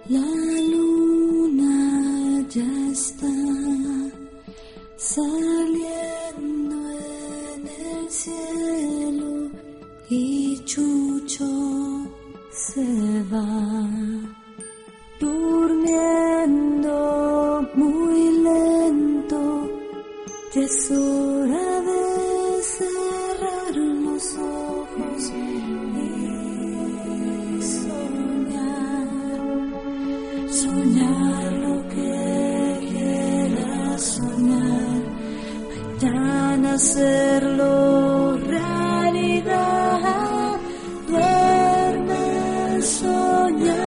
La luna ya está saliendo en el cielo y Chucho se va durmiendo muy lento. Ya es hora de cerrar los ojos y soñar lo que quieras soñar, mañana hacerlo.